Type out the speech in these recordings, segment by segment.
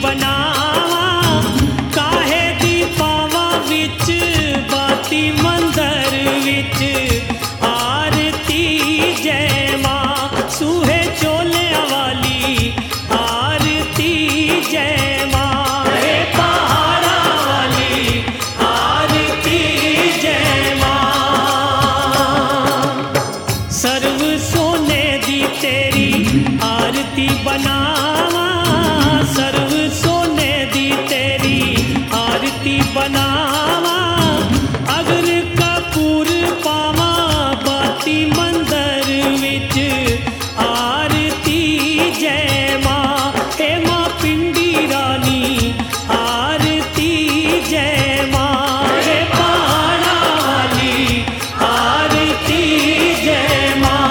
बनावा काहे दी पावा विच बाती मंदर विच आरती जय मां सूहे चोलिया वाली आरती जय मां हे पहाड़ा वाली आरती जय मां सर्व सोने दी तेरी आरती बनावा सर्व सोने दी तेरी आरती बनावा अगर कपूर पावा बाती मंदर विच आरती जय मां हे मां पिंडी रानी आरती जय मां हे पहाड़ा वाली आरती जय मां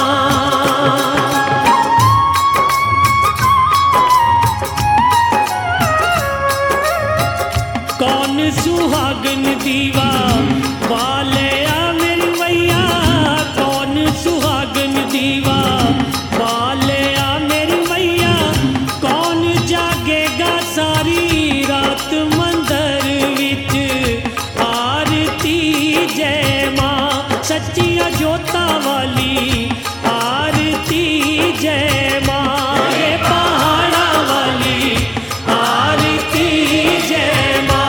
कौन सुहागन दीवा वाले आ मेरी मैया कौन सुहागन दीवा वाले आ मेरी मैया कौन जागेगा सारी रात मंदिर विच आरती जय मां सच्चिया जोता वाली आरती जय मां हे पहाड़ा वाली आरती जय मां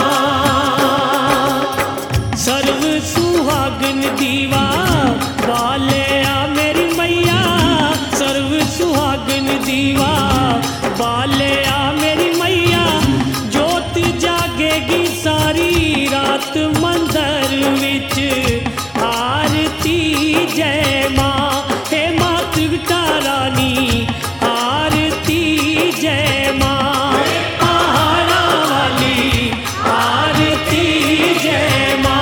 सर्व सुहागन दीवा वाले आ मेरी मैया सर्व सुहागन दीवा वाले आ मेरी मैया जोत जागेगी सारी रात मंदिर विच आरती जय मां हे मां त्रिगटा रानी आरती जय मां पहाड़ा वाली आरती जय मां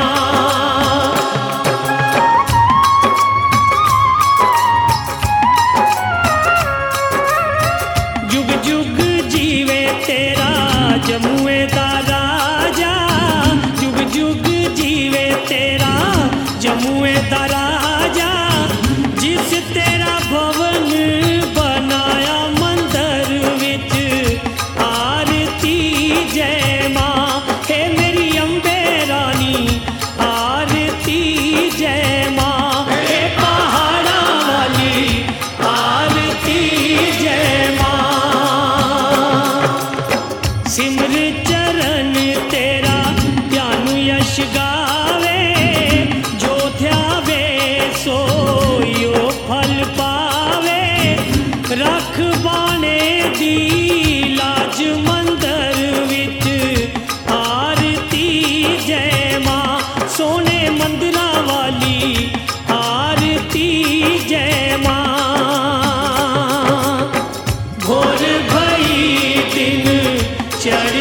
जुग जुग जीवे तेरा जमुए दा राजा जुग जुग जीवे तेरा जमुए दा राजा जिस तेरा भवन बनाया मंदिर विच आरती जय मां हे मेरी अम्बे रानी आरती जय मां हे पहाड़ा वाली आरती जय मां सिमर चरण तेरा ध्यान यश गावे जो ध्यावे सोयो फल पावे रख बाणे दी लाज मंदिर विच आरती जय मां सोने मंदिरा वाली आरती जय मां भोर भई दिन चढ़